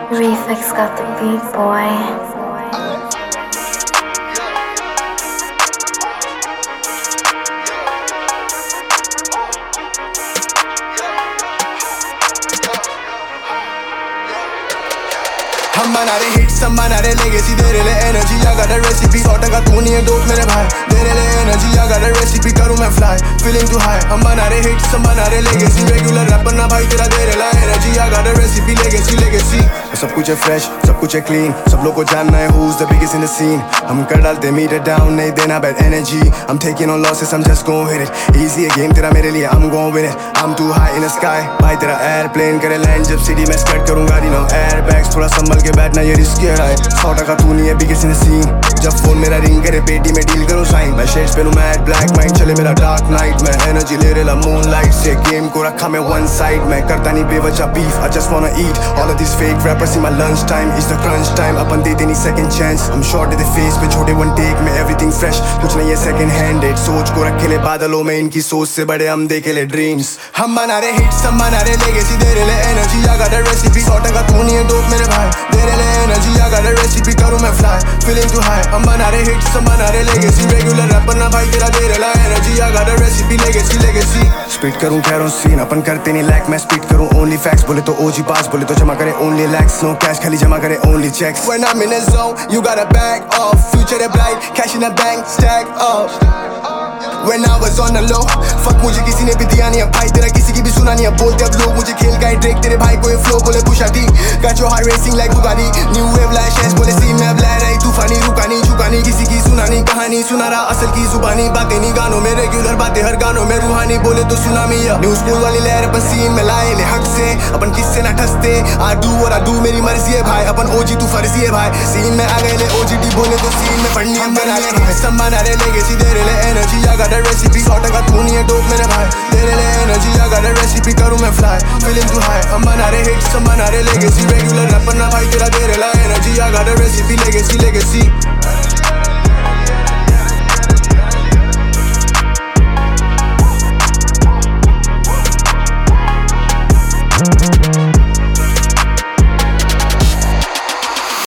Reflex got the beat, boy. हम बना रहे हिट्स, हम बना रहे लेगेसी, दे रहे energy, I got a recipe, 100% तू नहीं है दोस्त मेरे भाई, दे रहे energy, I got a recipe, करूँ मैं fly, feeling too high, हम बना रहे हिट्स, हम बना रहे लेगेसी, रेगुलर रैपर ना भाई तेरा दे रहे energy, I got a recipe, legacy, सब कुछ है फ्रेश, सब कुछ है क्लीन, सब लोग को जानना है who's the biggest in the scene, हम कर डालते मीटर डाउन, नहीं देना bad energy, I'm taking on losses, I'm just gon' hit it, easy है game तेरा मेरे लिए, I'm gon' win it, I'm too high in the sky, भाई तेरा airplane करे land जब city में स्कर्ट करूँगा, you know airbags, थोड़ा संभल के बैठना ये रिस्की है, 100% तू नहीं है biggest in the scene, जब फोन मेरा रिंग करे पेटी में डील करो साइन, मैं शेड्स पे लूँ mad black mind, चले मेरा dark night, मैं एनर्जी ले रेला moonlight से, गेम को रखा मैं one side, मैं करता नहीं बेवजह beef, I just wanna eat, all of these fake rappers in my lunch time, is the crunch time, अपन दे देनी second chance, I'm short in the face पे छोटे one take में everything fresh, कुछ नहीं है second handed, सोच को रखे ले बादलों में, इनकी सोच से बड़े हम देखे ले dreams, हम बना रहे hits, हम बना रहे legacy, दे रहे energy, I got a recipe, 100% तू नहीं है दोस्त मेरे भाई, दे रहे energy, I got a recipe, करूँ मैं fly, feeling too high, हम बना रहे hits, हम बना रहे legacy, regular rapper ना भाई तेरा दे रहे energy, I got a recipe, legacy, speed करूँ कैरोसिन, अपन करते नहीं लैक, मैं स्पीड करूँ only facts, बोले तो OG पास, बोले तो जमा करे only lakhs, no cash खाली जमा करे only checks, when I'm in the zone, you gotta back off, future है bright, cash in the bank, stack up, when I was on the low, fuck मुझे किसी ने भी दिया नहीं है भाई, तेरा किसी की भी सुना नहीं है, बोलते अब लोग मुझे खेल का ड्रेक, तेरे भाई को ये फ्लो बोले Pusha T, got your heart racing like Bugatti, new wave like Shaz, बोले सीन में अब ला रही तूफानी, रुका नहीं झुका नहीं, किसी की सुना नहीं कहानी, सुना रहा असल की जुबानी, बातें नहीं गानों में, रेगुलर बातें हर गानों में, रूहानी बोले तो सुनामी है, न्यू स्कूल वाली लहर अपन सीन में लाए ले हक से, अपन किससे ना ठसते, I do what I do, मेरी मर्जी है भाई, अपन OG तू फर्जी है भाई, सीन में आ गए ले OGT बोले तो सीन में पढ़नी हम बना रहे सब बना रहे लेगेसी, दे रहे energy, I got a recipe, 100% तू नहीं है दोस्त मेरे भाई, दे रहे energy, I got a recipe, करूँ मैं fly, feeling too high, हम बना रहे hits, हम बना रहे legacy, regular rapper ना भाई तेरा दे रहे energy, I got a recipe, legacy